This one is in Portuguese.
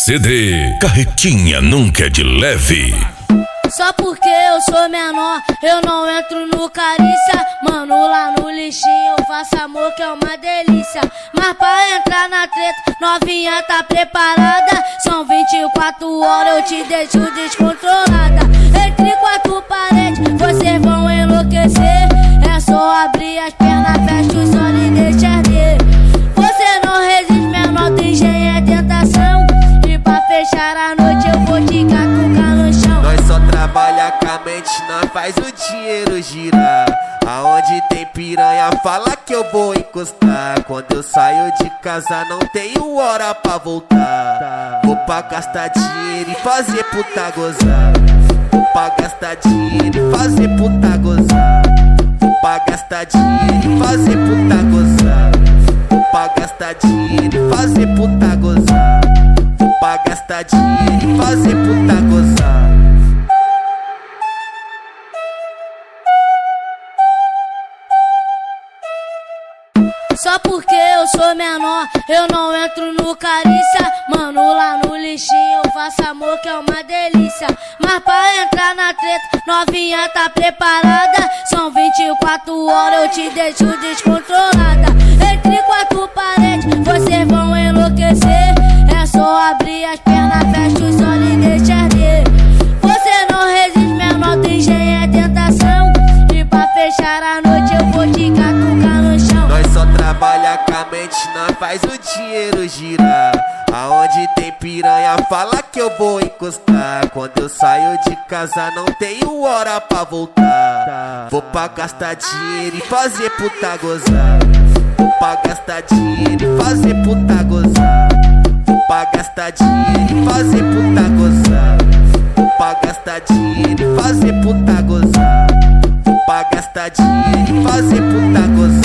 CD Carretinha Nunca é de Leve. Só porque eu sou menor, eu não entro no carícia. Mano, lá no lixinho eu faço amor que é uma delícia. Mas pra entrar na treta, novinha tá preparada. São 24 horas, eu te deixo descontrolada. Entre quatro paredes, vocês vão enlouquecer. É só abrir as pernas, fecha os olhos e deixa arder. Você não resiste, menor, tem engenho é tentação. E pra fechar a noite eu vou te catucar no chão. Nós só trabalha com a mente, nós faz o dinheiro girar. Aonde tem piranha, fala que eu vou encostar. Quando eu saio de casa não tenho hora pra voltar. Vou pra gastar dinheiro e fazer puta gozar. Vou pra gastar dinheiro e fazer puta gozar. Vou pra gastar dinheiro e fazer puta gozar. Vou pra gastar dinheiro e fazer puta gozar. Vou pra gastar dinheiro e fazer puta gozar. Só porque eu sou menor, eu não entro no carícia. Mano, lá no lixinho eu faço amor que é uma delícia. Mas pra entrar na treta, novinha tá preparada. São 24 horas, eu te deixo descontrolada. Entre quatro paredes, vocês vão enlouquecer. É só abrir as pernas, fecha os olhos e deixa arder. Você não resiste, menor, tem engenho é tentação. E pra fechar a noite eu vou te catucar no chão. Nós só trabalha com a mente, nós faz o dinheiro girar. Aonde tem piranha, fala que eu vou encostar. Quando eu saio de casa não tenho hora pra voltar. Vou pra gastar dinheiro e fazer puta gozar. Vou pra gastar dinheiro e fazer puta gozar. Vou pra gastar dinheiro e fazer puta gozar. Vou pra gastar dinheiro e fazer puta gozar. Vou pra gastar dinheiro e fazer puta gozar.